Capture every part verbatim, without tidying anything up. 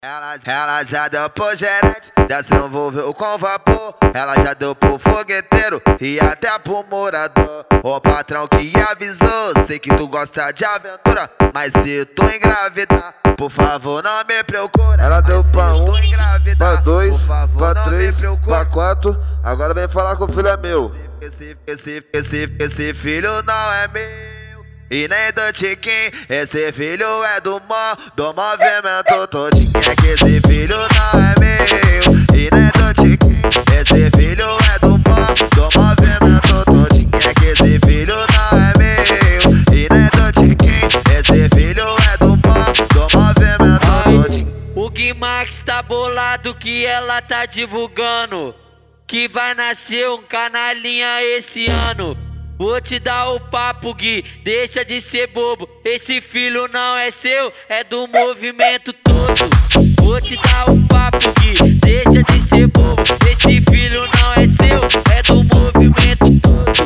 Ela, ela já deu pro gerente, já se envolveu com vapor. Ela já deu pro fogueteiro e até pro morador. O patrão que avisou, sei que tu gosta de aventura, mas se tu engravidar, por favor não me procura. Ela deu pra um, pra dois, favor, pra três, pra quatro. Agora vem falar que o filho é meu. Esse, esse, esse, esse filho não é meu e nem do Tiquinho, esse filho é do mó, do movimento todinho. É que esse filho não é meu e nem do Tiquinho, esse filho é do mó, do movimento todinho. É que esse filho não é meu e nem do Tiquinho, esse filho é do mó, do movimento todinho. O Gui Max tá bolado que ela tá divulgando que vai nascer um canalinha esse ano. Vou te dar o papo, Gui, deixa de ser bobo. Esse filho não é seu, é do movimento todo. Vou te dar o papo, Gui, deixa de ser bobo. Esse filho não é seu, é do movimento todo.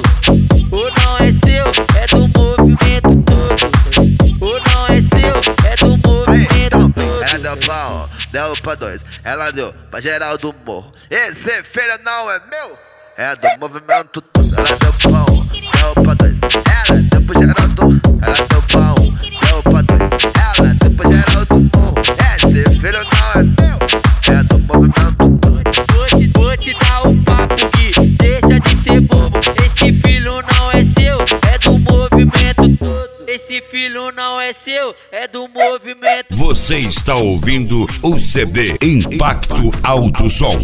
O não é seu, é do movimento todo. O não é seu, é do movimento todo. Ela deu pra um, deu pra dois, ela deu pra geral do morro. Esse filho não é meu, é do movimento todo. Ela deu pra um, deu pra dois, ela deu pro geral do. Ela deu pra um, deu pra dois, ela deu pro geral do morro. Esse filho não é meu, é do movimento todo. Vou te, vou te dar o papo, Gui, deixa de ser bobo. Esse filho não é seu, é do movimento todo. Esse filho não é seu, é do movimento. Você está ouvindo o C D Impacto Alto Som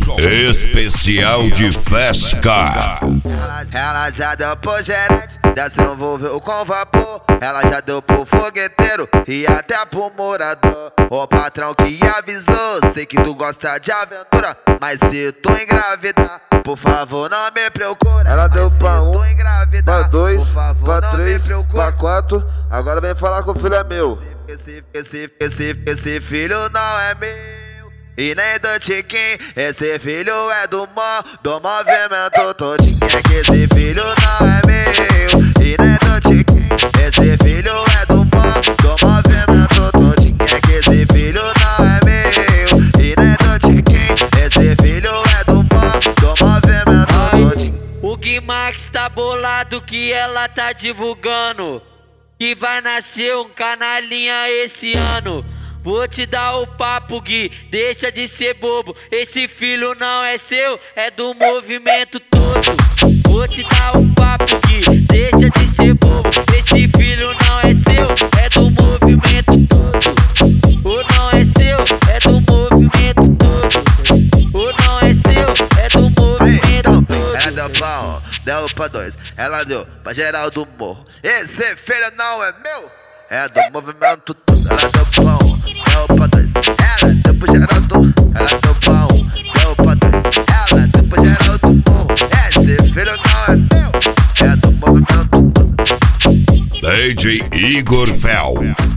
especial de Fesca. Ela, ela já deu pro gerente, já se envolveu com vapor. Ela já deu pro fogueteiro e até pro morador. O patrão que avisou, sei que tu gosta de aventura, mas se tu engravidar, por favor não me procura. Ela deu pra um, pra dois, por favor, pra não três, me procura. pra quatro. Agora vem falar que o filho é meu. Esse, esse, esse, esse filho não é meu e nem do Tiquinho, esse filho é do mó, do movimento todinho. É que esse filho não é meu e nem do Tiquinho, esse filho é do mó, do movimento todinho. É que esse filho não é meu e nem do Tiquinho, esse filho é do mó, do movimento todinho. O Gui Max tá bolado que ela tá divulgando que vai nascer um canalinha esse ano. Vou te dar o papo, Gui, deixa de ser bobo. Esse filho não é seu, é do movimento todo. Vou te dar o papo, Gui, deixa de ser bobo. Esse filho não é seu, é do movimento todo. O não é seu, é do movimento todo. O não é seu, é do movimento todo. Ela deu pra um, deu pra dois, ela deu pra geral do morro. Esse filho não é meu, é do movimento todo. Ela deu pra um, deu pra dois, ela deu pro geral do. Ela deu pra um, deu pra dois, ela deu pro geral do morro. Esse filho não é meu, é do movimento todo. D J Igor Fel.